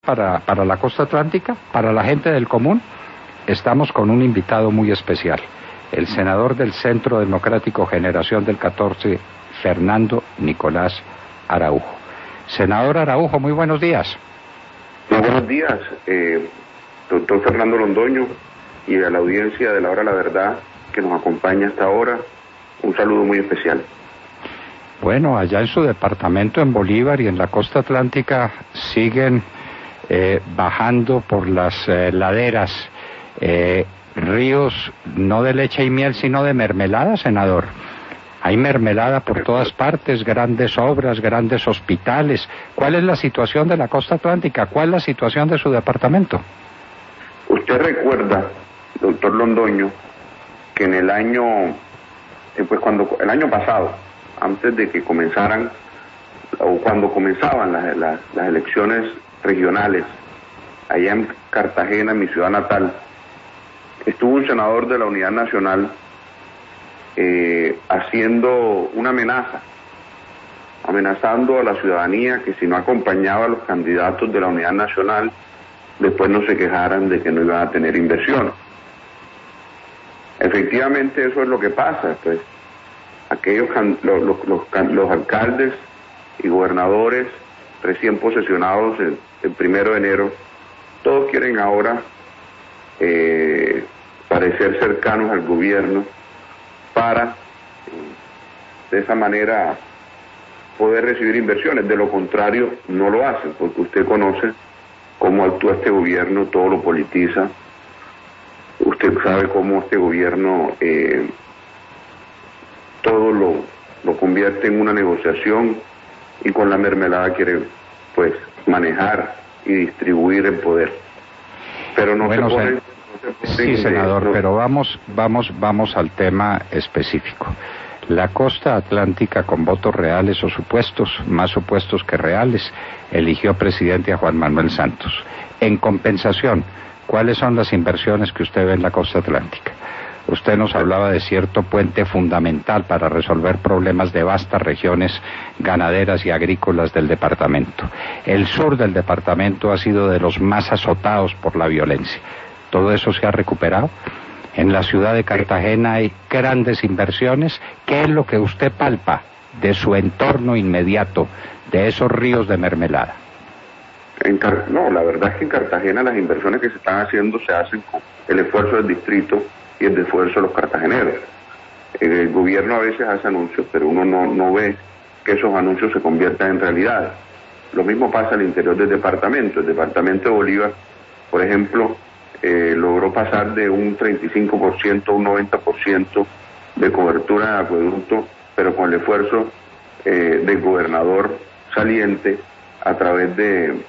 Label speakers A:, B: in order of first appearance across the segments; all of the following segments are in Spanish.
A: para la costa atlántica, para la gente del común? Estamos con un invitado muy especial, el senador del Centro Democrático Generación del 14, Fernando Nicolás Araujo. Senador Araujo, muy buenos días.
B: Muy buenos días, doctor Fernando Londoño, y a la audiencia de La Hora de la Verdad que nos acompaña hasta ahora, un saludo muy especial.
A: Bueno, allá en su departamento en Bolívar y en la costa atlántica siguen bajando por las laderas ríos no de leche y miel sino de mermelada, senador. Hay mermelada por todas partes, grandes obras, grandes hospitales. ¿Cuál es la situación de la costa atlántica? ¿Cuál es la situación de su departamento?
B: Usted recuerda, doctor Londoño, que en el año pasado, antes de que comenzaran, o cuando comenzaban las elecciones regionales, allá en Cartagena, mi ciudad natal, estuvo un senador de la Unidad Nacional haciendo una amenaza, amenazando a la ciudadanía que si no acompañaba a los candidatos de la Unidad Nacional, después no se quejaran de que no iban a tener inversión. Efectivamente eso es lo que pasa, pues los alcaldes y gobernadores recién posesionados el 1 de enero, todos quieren ahora parecer cercanos al gobierno para de esa manera poder recibir inversiones. De lo contrario no lo hacen, porque usted conoce cómo actúa este gobierno, todo lo politiza. Usted sabe cómo este gobierno todo lo convierte en una negociación y con la mermelada quiere pues manejar y distribuir el poder. Pero no
A: bueno,
B: se pone...
A: Sí, senador, pero vamos al tema específico. La costa atlántica, con votos reales o supuestos, más supuestos que reales, eligió presidente a Juan Manuel Santos. En compensación, ¿cuáles son las inversiones que usted ve en la costa atlántica? Usted nos hablaba de cierto puente fundamental para resolver problemas de vastas regiones ganaderas y agrícolas del departamento. El sur del departamento ha sido de los más azotados por la violencia. ¿Todo eso se ha recuperado? En la ciudad de Cartagena hay grandes inversiones. ¿Qué es lo que usted palpa de su entorno inmediato, de esos ríos de mermelada?
B: No, la verdad es que en Cartagena las inversiones que se están haciendo se hacen con el esfuerzo del distrito y el esfuerzo de los cartageneros. El gobierno a veces hace anuncios, pero uno no ve que esos anuncios se conviertan en realidad. Lo mismo pasa al interior del departamento. El departamento de Bolívar, por ejemplo, logró pasar de un 35% a un 90% de cobertura de acueducto, pero con el esfuerzo del gobernador saliente a través de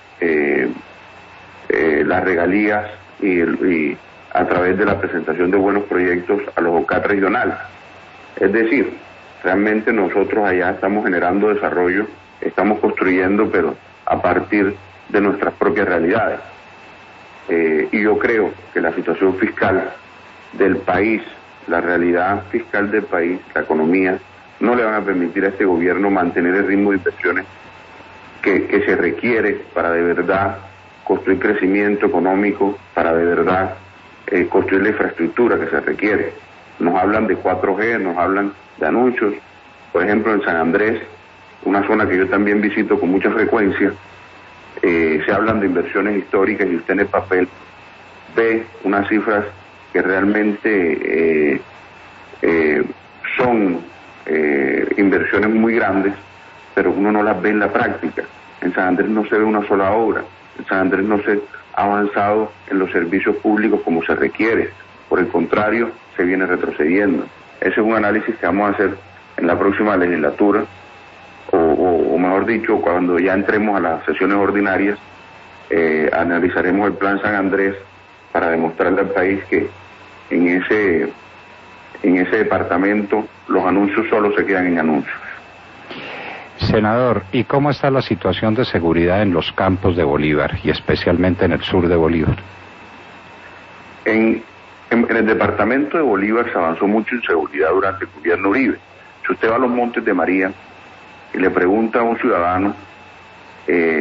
B: las regalías y a través de la presentación de buenos proyectos a los OCAT regionales. Es decir, realmente nosotros allá estamos generando desarrollo, estamos construyendo, pero a partir de nuestras propias realidades. Y yo creo que la situación fiscal del país, la realidad fiscal del país, la economía, no le van a permitir a este gobierno mantener el ritmo de inversiones que se requiere para de verdad construir crecimiento económico, para de verdad construir la infraestructura que se requiere. Nos hablan de 4G, nos hablan de anuncios. Por ejemplo, en San Andrés, una zona que yo también visito con mucha frecuencia, se hablan de inversiones históricas y usted en el papel ve unas cifras que realmente son inversiones muy grandes, pero uno no las ve en la práctica. En San Andrés no se ve una sola obra, en San Andrés no se ha avanzado en los servicios públicos como se requiere, por el contrario, se viene retrocediendo. Ese es un análisis que vamos a hacer en la próxima legislatura, o mejor dicho, cuando ya entremos a las sesiones ordinarias, analizaremos el Plan San Andrés para demostrarle al país que en ese departamento los anuncios solo se quedan en anuncios.
A: Senador, ¿y cómo está la situación de seguridad en los campos de Bolívar y especialmente en el sur de Bolívar?
B: En el departamento de Bolívar se avanzó mucho en seguridad durante el gobierno Uribe. Si usted va a los Montes de María y le pregunta a un ciudadano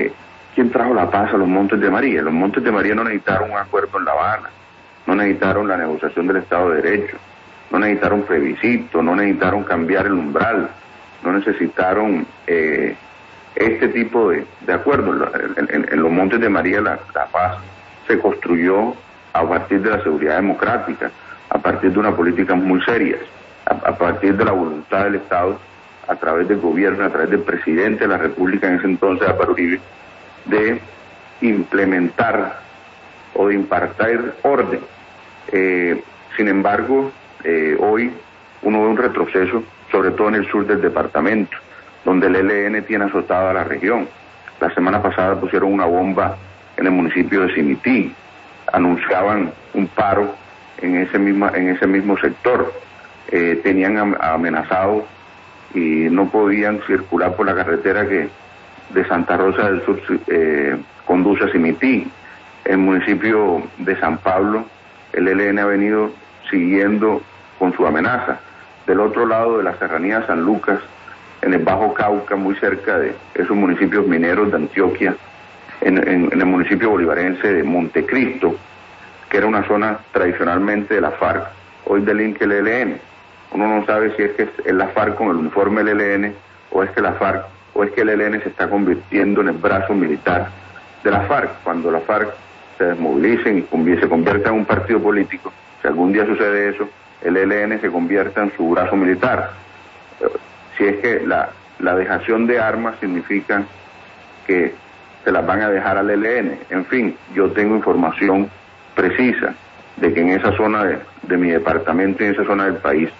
B: ¿quién trajo la paz a los Montes de María? Los Montes de María no necesitaron un acuerdo en La Habana, no necesitaron la negociación del Estado de Derecho, no necesitaron plebiscito, no necesitaron cambiar el umbral, no necesitaron este tipo de acuerdos. En los Montes de María la paz se construyó a partir de la seguridad democrática, a partir de una política muy seria, a partir de la voluntad del Estado, a través del gobierno, a través del presidente de la República en ese entonces, Álvaro Uribe, de implementar o de impartir orden. Sin embargo, hoy uno ve un retroceso, sobre todo en el sur del departamento, donde el ELN tiene azotada a la región. La semana pasada pusieron una bomba en el municipio de Simití, anunciaban un paro en ese mismo sector, tenían amenazado y no podían circular por la carretera que de Santa Rosa del Sur conduce a Simití. El municipio de San Pablo, el ELN ha venido siguiendo con su amenaza. Del otro lado de la serranía de San Lucas, en el Bajo Cauca, muy cerca de esos municipios mineros de Antioquia, en el municipio bolivarense de Montecristo, que era una zona tradicionalmente de la FARC, hoy delinque el ELN. Uno no sabe si es que es la FARC con el uniforme del ELN, o es que la FARC, o es que el ELN se está convirtiendo en el brazo militar de la FARC. Cuando la FARC se desmovilicen y se convierta en un partido político, si algún día sucede eso, el ELN se convierta en su brazo militar. Si es que la dejación de armas significa que se las van a dejar al ELN. En fin, yo tengo información precisa de que en esa zona de mi departamento y en esa zona del país,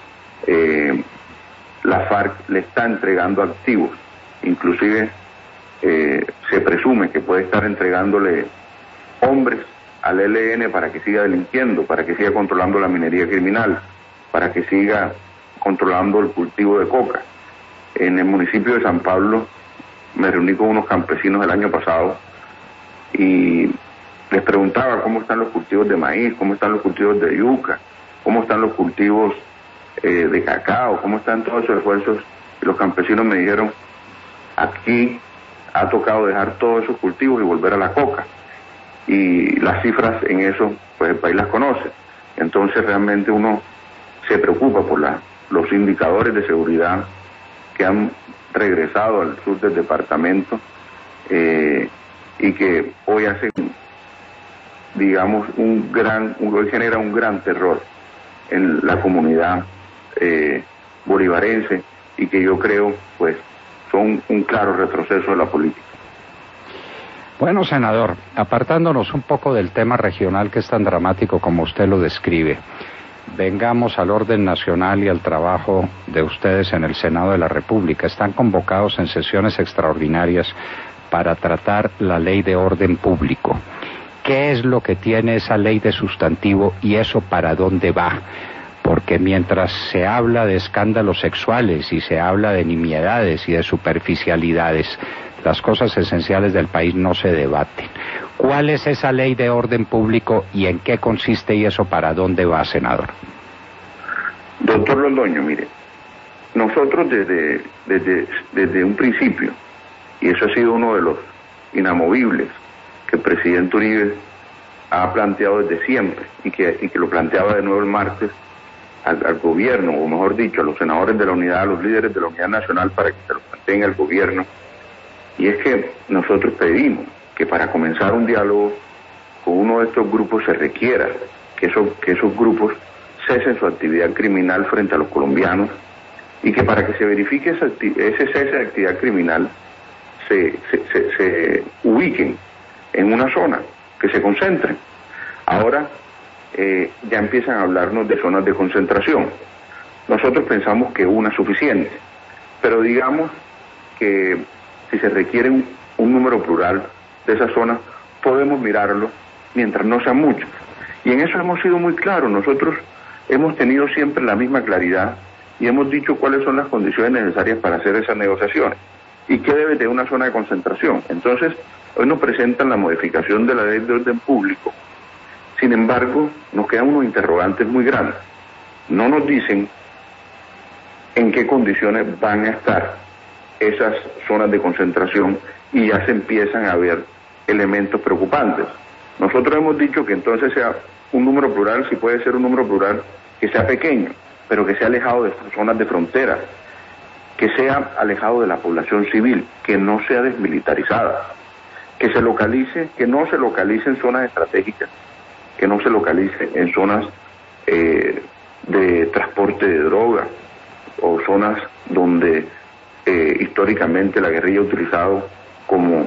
B: la FARC le está entregando activos, inclusive se presume que puede estar entregándole hombres al ELN para que siga delinquiendo, para que siga controlando la minería criminal, para que siga controlando el cultivo de coca. En el municipio de San Pablo me reuní con unos campesinos el año pasado y les preguntaba cómo están los cultivos de maíz, cómo están los cultivos de yuca, cómo están los cultivos de cacao, cómo están todos esos esfuerzos. Y los campesinos me dijeron, aquí ha tocado dejar todos esos cultivos y volver a la coca. Y las cifras en eso, pues el país las conoce. Entonces realmente uno se preocupa por los indicadores de seguridad que han regresado al sur del departamento y que hoy hacen, digamos, hoy genera un gran terror en la comunidad bolivarense y que yo creo pues son un claro retroceso de la política.
A: Bueno, senador, apartándonos un poco del tema regional que es tan dramático como usted lo describe, vengamos al orden nacional y al trabajo de ustedes en el Senado de la República. Están convocados en sesiones extraordinarias para tratar la ley de orden público. ¿Qué es lo que tiene esa ley de sustantivo y eso para dónde va? Porque mientras se habla de escándalos sexuales y se habla de nimiedades y de superficialidades, las cosas esenciales del país no se debaten. ¿Cuál es esa ley de orden público y en qué consiste y eso para dónde va, senador?
B: Doctor Londoño, mire, nosotros desde un principio, y eso ha sido uno de los inamovibles que el presidente Uribe ha planteado desde siempre y que lo planteaba de nuevo el martes al gobierno, o mejor dicho, a los senadores de la unidad, a los líderes de la unidad nacional para que se lo planteen al gobierno, y es que nosotros pedimos que para comenzar un diálogo con uno de estos grupos se requiera que esos grupos cesen su actividad criminal frente a los colombianos y que para que se verifique ese cese de actividad criminal se ubiquen en una zona, que se concentren. Ahora ya empiezan a hablarnos de zonas de concentración. Nosotros pensamos que una es suficiente, pero digamos que si se requiere un número plural de esas zonas, podemos mirarlo mientras no sean muchos. Y en eso hemos sido muy claros. Nosotros hemos tenido siempre la misma claridad y hemos dicho cuáles son las condiciones necesarias para hacer esas negociaciones y qué debe tener una zona de concentración. Entonces, hoy nos presentan la modificación de la ley de orden público. Sin embargo, nos quedan unos interrogantes muy grandes. No nos dicen en qué condiciones van a estar esas zonas de concentración y ya se empiezan a ver elementos preocupantes. Nosotros hemos dicho que entonces sea un número plural, si puede ser un número plural, que sea pequeño, pero que sea alejado de zonas de frontera, que sea alejado de la población civil, que no sea desmilitarizada, que no se localice en zonas estratégicas, que no se localice en zonas de transporte de droga o zonas donde históricamente la guerrilla ha utilizado como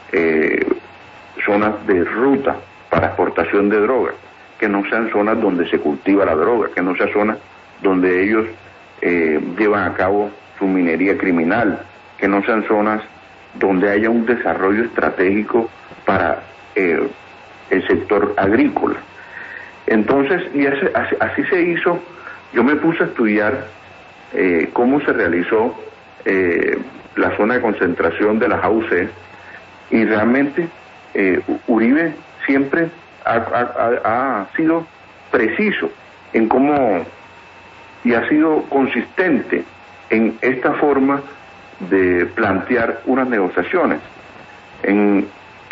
B: zonas de ruta para exportación de droga, que no sean zonas donde se cultiva la droga, que no sean zonas donde ellos llevan a cabo su minería criminal, que no sean zonas donde haya un desarrollo estratégico para el sector agrícola. Entonces, y así se hizo. Yo me puse a estudiar cómo se realizó la zona de concentración de las AUC, y realmente Uribe siempre ha sido preciso en cómo, y ha sido consistente en esta forma de plantear unas negociaciones. En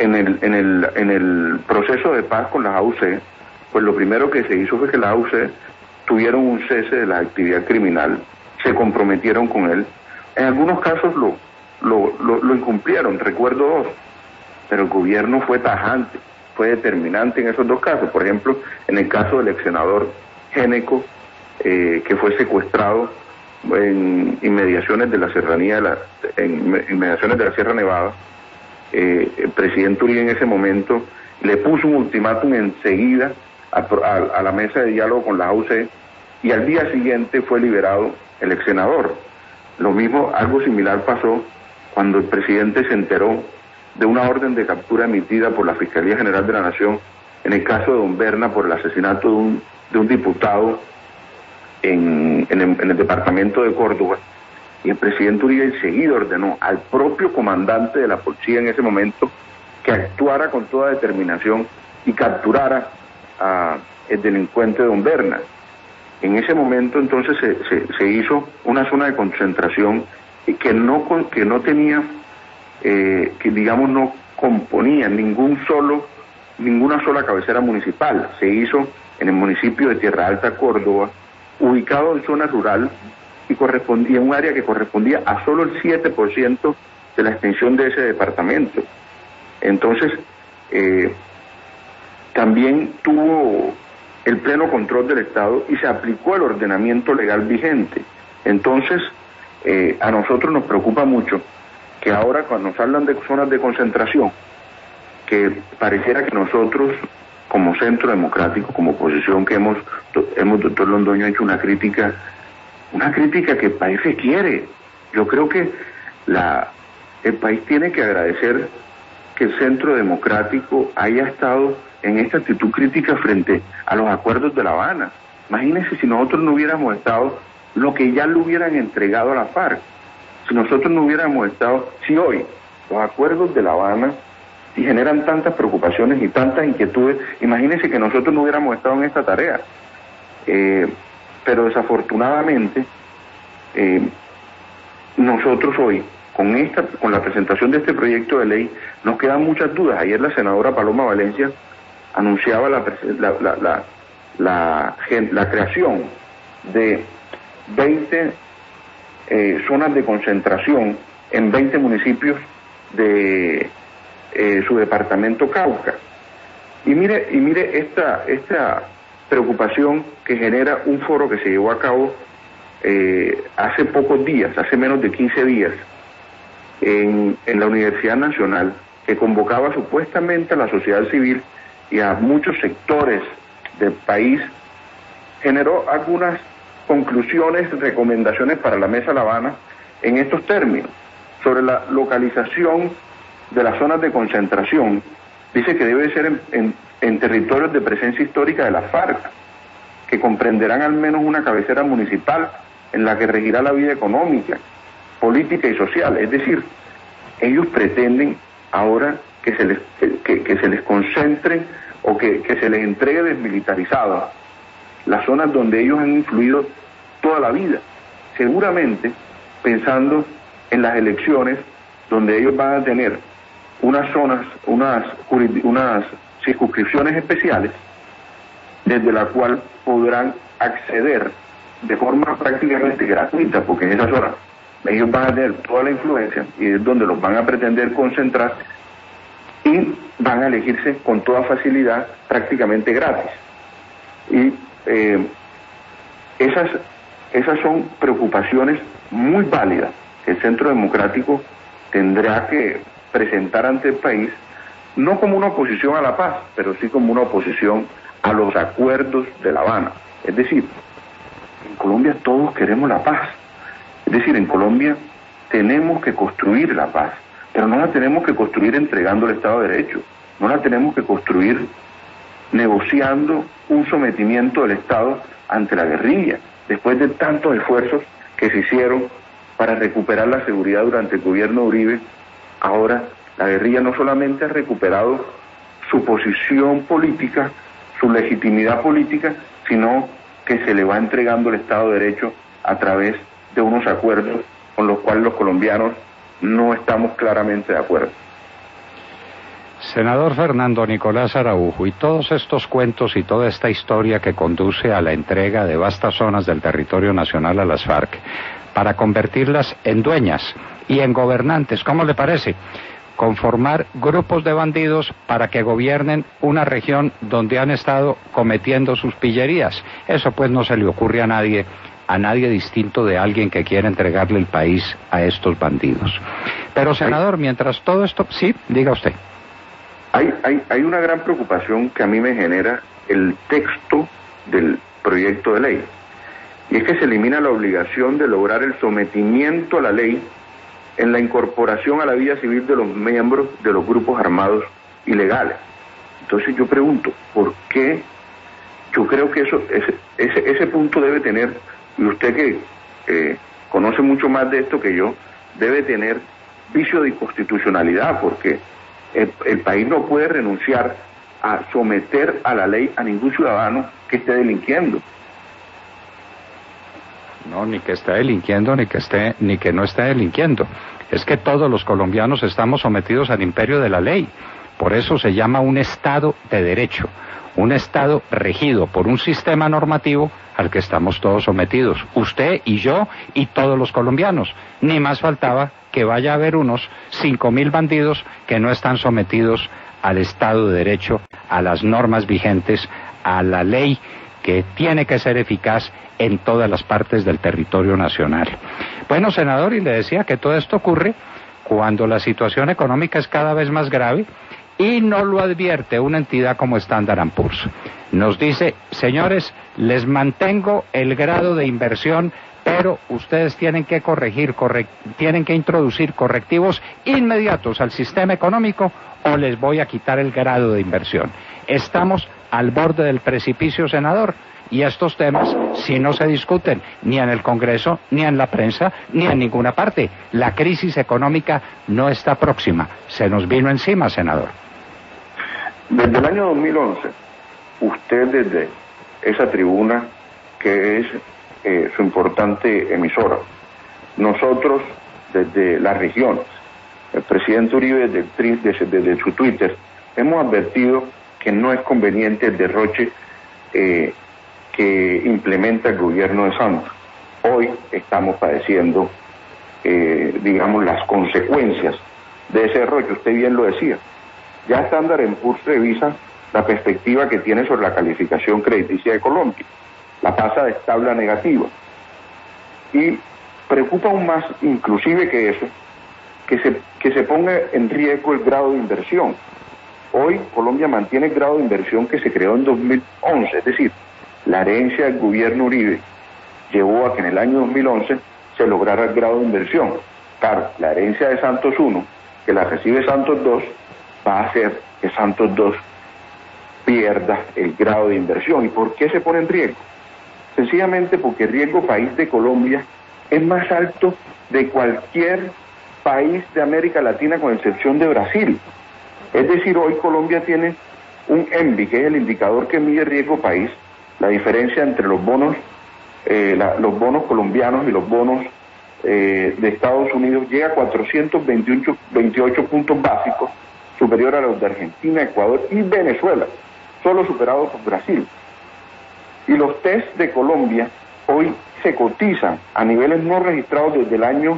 B: el proceso de paz con las AUC, pues lo primero que se hizo fue que las AUC tuvieron un cese de la actividad criminal, se comprometieron con él. En algunos casos lo incumplieron, recuerdo dos, pero el gobierno fue tajante, fue determinante en esos dos casos. Por ejemplo, en el caso del ex senador Géneco, que fue secuestrado en inmediaciones de la serranía, en inmediaciones de la Sierra Nevada, el presidente Uribe en ese momento le puso un ultimátum enseguida a la mesa de diálogo con la AUC, y al día siguiente fue liberado el ex senador. Lo mismo, algo similar pasó cuando el presidente se enteró de una orden de captura emitida por la Fiscalía General de la Nación en el caso de Don Berna por el asesinato de un diputado en el departamento de Córdoba, y el presidente Uribe enseguida ordenó al propio comandante de la policía en ese momento que actuara con toda determinación y capturara el delincuente Don Berna. En ese momento entonces se hizo una zona de concentración que no tenía, que digamos no componía ninguna sola cabecera municipal. Se hizo en el municipio de Tierra Alta, Córdoba, ubicado en zona rural, y correspondía a un área que correspondía a solo el 7% de la extensión de ese departamento. Entonces, también tuvo el pleno control del Estado y se aplicó el ordenamiento legal vigente. Entonces, a nosotros nos preocupa mucho que ahora cuando nos hablan de zonas de concentración, que pareciera que nosotros, como Centro Democrático, como oposición, que hemos doctor Londoño, hecho una crítica que el país requiere. Yo creo que el país tiene que agradecer que el Centro Democrático haya estado en esta actitud crítica frente a los acuerdos de La Habana. Imagínense si nosotros no hubiéramos estado lo que ya le hubieran entregado a la FARC. Si nosotros no hubiéramos estado, si hoy los acuerdos de La Habana y generan tantas preocupaciones y tantas inquietudes, imagínense que nosotros no hubiéramos estado en esta tarea. Pero desafortunadamente, nosotros hoy, con la presentación de este proyecto de ley, nos quedan muchas dudas. Ayer la senadora Paloma Valencia anunciaba la creación de 20 zonas de concentración en 20 municipios de su departamento Cauca. Y mire esta preocupación que genera un foro que se llevó a cabo hace pocos días, hace menos de 15 días, en la Universidad Nacional, que convocaba supuestamente a la sociedad civil y a muchos sectores del país. Generó algunas conclusiones, recomendaciones para la Mesa La Habana en estos términos, sobre la localización de las zonas de concentración. Dice que debe ser en territorios de presencia histórica de la FARC, que comprenderán al menos una cabecera municipal en la que regirá la vida económica, política y social. Es decir, ellos pretenden ahora que se les concentren o que se les entregue desmilitarizado las zonas donde ellos han influido toda la vida, seguramente pensando en las elecciones, donde ellos van a tener unas zonas, unas circunscripciones especiales, desde la cual podrán acceder de forma prácticamente gratuita, porque en esa zona ellos van a tener toda la influencia y es donde los van a pretender concentrar y van a elegirse con toda facilidad, prácticamente gratis. Y esas son preocupaciones muy válidas que el Centro Democrático tendrá que presentar ante el país, no como una oposición a la paz, pero sí como una oposición a los acuerdos de La Habana. Es decir, en Colombia todos queremos la paz. Es decir, en Colombia tenemos que construir la paz, pero no la tenemos que construir entregando el Estado de Derecho, no la tenemos que construir negociando un sometimiento del Estado ante la guerrilla, después de tantos esfuerzos que se hicieron para recuperar la seguridad durante el gobierno de Uribe. Ahora la guerrilla no solamente ha recuperado su posición política, su legitimidad política, sino que se le va entregando el Estado de Derecho a través de unos acuerdos con los cuales los colombianos no estamos claramente de acuerdo.
A: Senador Fernando Nicolás Araujo, y todos estos cuentos y toda esta historia que conduce a la entrega de vastas zonas del territorio nacional a las FARC para convertirlas en dueñas y en gobernantes, ¿cómo le parece? Conformar grupos de bandidos para que gobiernen una región donde han estado cometiendo sus pillerías. Eso pues no se le ocurre a nadie distinto de alguien que quiera entregarle el país a estos bandidos. Pero senador, mientras todo esto... Sí, diga usted.
B: Hay una gran preocupación que a mí me genera el texto del proyecto de ley, y es que se elimina la obligación de lograr el sometimiento a la ley en la incorporación a la vida civil de los miembros de los grupos armados ilegales. Entonces yo pregunto, ¿por qué? Yo creo que ese punto debe tener, y usted que conoce mucho más de esto que yo, debe tener vicio de inconstitucionalidad, porque el país no puede renunciar a someter a la ley a ningún ciudadano que esté delinquiendo.
A: No, ni que esté delinquiendo, ni que no esté delinquiendo. Es que todos los colombianos estamos sometidos al imperio de la ley. Por eso se llama un Estado de Derecho, un Estado regido por un sistema normativo al que estamos todos sometidos, usted y yo y todos los colombianos. Ni más faltaba que vaya a haber unos 5.000 bandidos que no están sometidos al Estado de Derecho, a las normas vigentes, a la ley que tiene que ser eficaz en todas las partes del territorio nacional. Bueno, senador, y le decía que todo esto ocurre cuando la situación económica es cada vez más grave y no lo advierte una entidad como Standard & Poor's. Nos dice, señores, les mantengo el grado de inversión, pero ustedes tienen que tienen que introducir correctivos inmediatos al sistema económico o les voy a quitar el grado de inversión. Estamos al borde del precipicio, senador, y estos temas, si no se discuten ni en el Congreso, ni en la prensa, ni en ninguna parte, la crisis económica no está próxima, se nos vino encima, senador.
B: Desde el año 2011, usted desde esa tribuna, que es su importante emisora, nosotros desde las regiones, el presidente Uribe desde su Twitter, hemos advertido que no es conveniente el derroche que implementa el gobierno de Santos. Hoy estamos padeciendo, las consecuencias de ese derroche. Usted bien lo decía. Ya Standard & Poor's revisa la perspectiva que tiene sobre la calificación crediticia de Colombia. La pasa de estable a negativa. Y preocupa aún más, inclusive que eso, que se ponga en riesgo el grado de inversión. Hoy Colombia mantiene el grado de inversión que se creó en 2011, es decir, la herencia del gobierno Uribe llevó a que en el año 2011 se lograra el grado de inversión. Claro, la herencia de Santos 1, que la recibe Santos 2, va a hacer que Santos 2 pierda el grado de inversión. ¿Y por qué se pone en riesgo? Sencillamente porque el riesgo país de Colombia es más alto de cualquier país de América Latina con excepción de Brasil. Es decir, hoy Colombia tiene un ENVI, que es el indicador que mide riesgo país, la diferencia entre los bonos colombianos y los bonos de Estados Unidos llega a 428 puntos básicos, superior a los de Argentina, Ecuador y Venezuela, solo superado por Brasil. Y los test de Colombia hoy se cotizan a niveles no registrados desde el año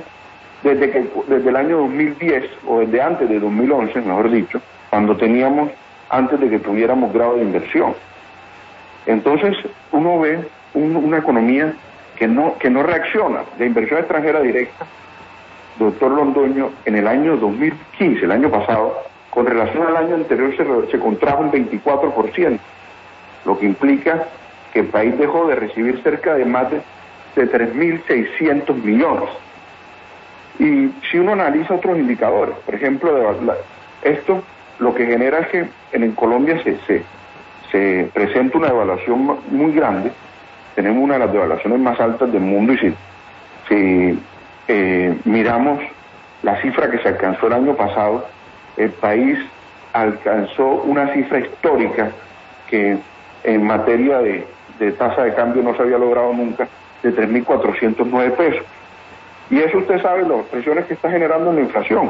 B: 2010, o desde antes de 2011, mejor dicho, antes de que tuviéramos grado de inversión. Entonces uno ve una economía que no reacciona. La inversión extranjera directa, doctor Londoño, en el año 2015, el año pasado, con relación al año anterior se contrajo un 24%, lo que implica que el país dejó de recibir cerca de más de 3.600 millones. Y si uno analiza otros indicadores, por ejemplo, esto lo que genera es que en Colombia se presenta una devaluación muy grande. Tenemos una de las devaluaciones más altas del mundo, y si miramos la cifra que se alcanzó el año pasado, el país alcanzó una cifra histórica que en materia de tasa de cambio no se había logrado nunca, de 3.409 pesos. Y eso usted sabe las presiones que está generando en la inflación.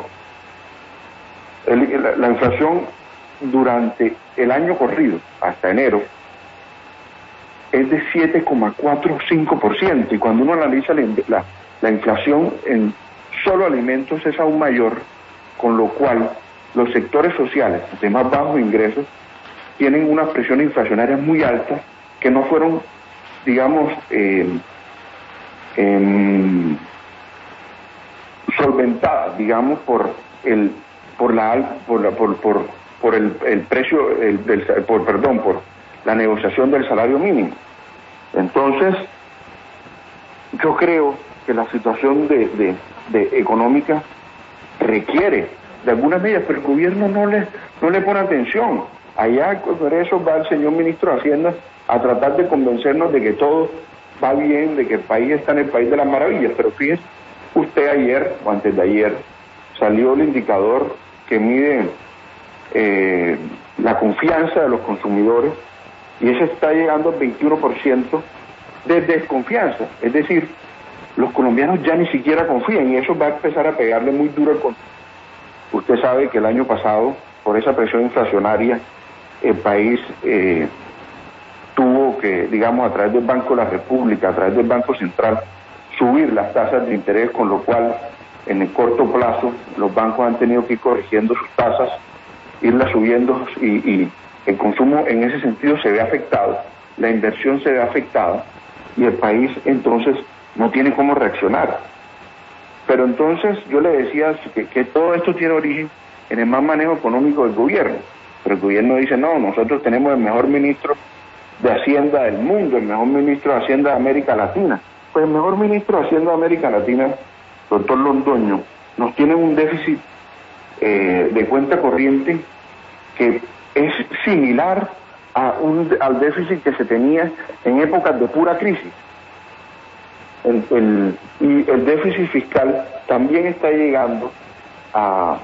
B: La inflación durante el año corrido, hasta enero, es de 7,45%, y cuando uno analiza la inflación en solo alimentos es aún mayor, con lo cual los sectores sociales de más bajos ingresos tienen unas presiones inflacionarias muy altas que no fueron, digamos, solventadas, digamos, por la negociación del salario mínimo. Entonces, yo creo que la situación de económica requiere de algunas medidas, pero el gobierno no le pone atención. Allá por eso va el señor ministro de Hacienda a tratar de convencernos de que todo va bien, de que el país está en el país de las maravillas, pero fíjese usted, ayer o antes de ayer salió el indicador que mide la confianza de los consumidores, y ese está llegando al 21% de desconfianza. Es decir, los colombianos ya ni siquiera confían, y eso va a empezar a pegarle muy duro al consumo. Usted sabe que el año pasado, por esa presión inflacionaria, el país tuvo que, digamos, a través del Banco de la República, a través del Banco Central, subir las tasas de interés, con lo cual en el corto plazo los bancos han tenido que ir corrigiendo sus tasas, irlas subiendo, y el consumo en ese sentido se ve afectado, la inversión se ve afectada, y el país entonces no tiene cómo reaccionar. Pero entonces yo le decía que todo esto tiene origen en el mal manejo económico del gobierno. Pero el gobierno dice, no, nosotros tenemos el mejor ministro de Hacienda del mundo, el mejor ministro de Hacienda de América Latina. Pues el mejor ministro de Hacienda de América Latina, doctor Londoño, nos tiene un déficit de cuenta corriente que es similar al déficit que se tenía en épocas de pura crisis. Y el déficit fiscal también está llegando a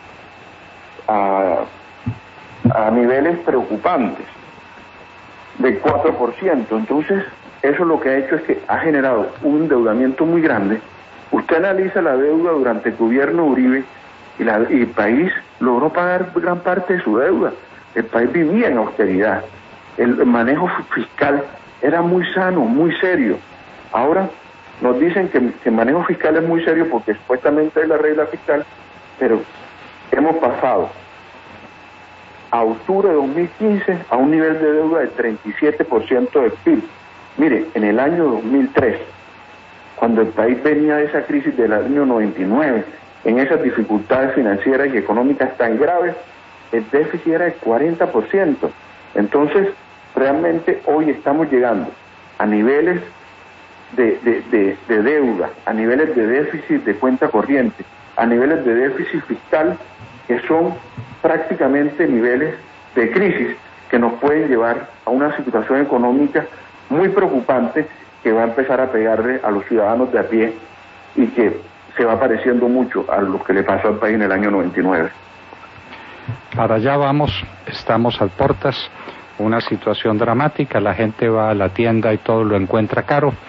B: niveles preocupantes, de 4%. Entonces, eso lo que ha hecho es que ha generado un endeudamiento muy grande. Usted analiza la deuda durante el gobierno Uribe, y el país logró pagar gran parte de su deuda. El país vivía en austeridad. El manejo fiscal era muy sano, muy serio. Ahora nos dicen que el manejo fiscal es muy serio porque supuestamente es la regla fiscal, pero hemos pasado a octubre de 2015 a un nivel de deuda de 37% del PIB. Mire, en el año 2003, cuando el país venía de esa crisis del año 99, en esas dificultades financieras y económicas tan graves, el déficit era del 40%. Entonces, realmente hoy estamos llegando a niveles de deuda, a niveles de déficit de cuenta corriente, a niveles de déficit fiscal que son prácticamente niveles de crisis que nos pueden llevar a una situación económica muy preocupante, que va a empezar a pegarle a los ciudadanos de a pie y que se va pareciendo mucho a lo que le pasó al país en el año 99.
A: Para allá vamos, estamos al portas, una situación dramática, la gente va a la tienda y todo lo encuentra caro,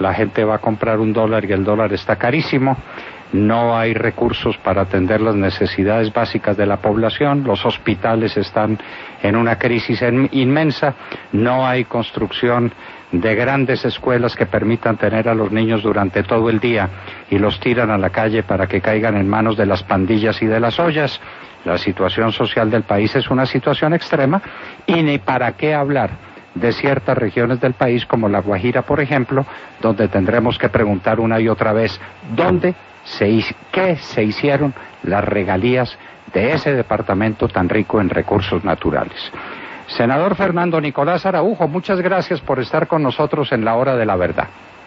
A: la gente va a comprar un dólar y el dólar está carísimo, no hay recursos para atender las necesidades básicas de la población, los hospitales están en una crisis inmensa, no hay construcción de grandes escuelas que permitan tener a los niños durante todo el día y los tiran a la calle para que caigan en manos de las pandillas y de las ollas. La situación social del país es una situación extrema y ni para qué hablar de ciertas regiones del país como La Guajira, por ejemplo, donde tendremos que preguntar una y otra vez qué se hicieron las regalías de ese departamento tan rico en recursos naturales. Senador Fernando Nicolás Araújo, muchas gracias por estar con nosotros en la hora de la verdad.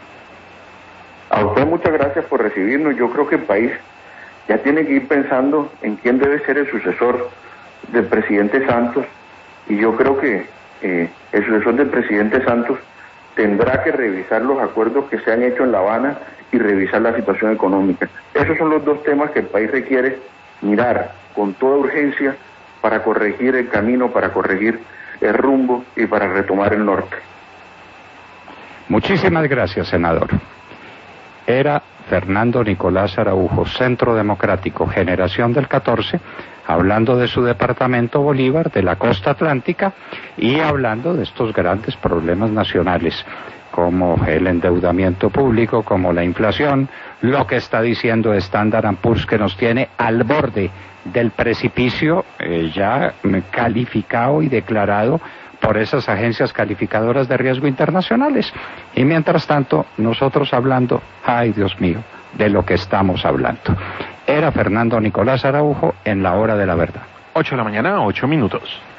B: A usted muchas gracias por recibirnos. Yo creo que el país ya tiene que ir pensando en quién debe ser el sucesor del presidente Santos, y yo creo que el sucesor del presidente Santos tendrá que revisar los acuerdos que se han hecho en La Habana y revisar la situación económica. Esos son los dos temas que el país requiere mirar con toda urgencia para corregir el camino, para corregir el rumbo y para retomar el norte.
A: Muchísimas gracias, senador. Era Fernando Nicolás Araújo, Centro Democrático, Generación del 14, hablando de su departamento Bolívar, de la costa atlántica, y hablando de estos grandes problemas nacionales, como el endeudamiento público, como la inflación, lo que está diciendo Standard & Poor's, que nos tiene al borde del precipicio, ya calificado y declarado por esas agencias calificadoras de riesgo internacionales. Y mientras tanto, nosotros hablando, ay Dios mío, de lo que estamos hablando. Era Fernando Nicolás Araújo en la hora de la verdad.
C: 8 de la mañana, 8 minutos.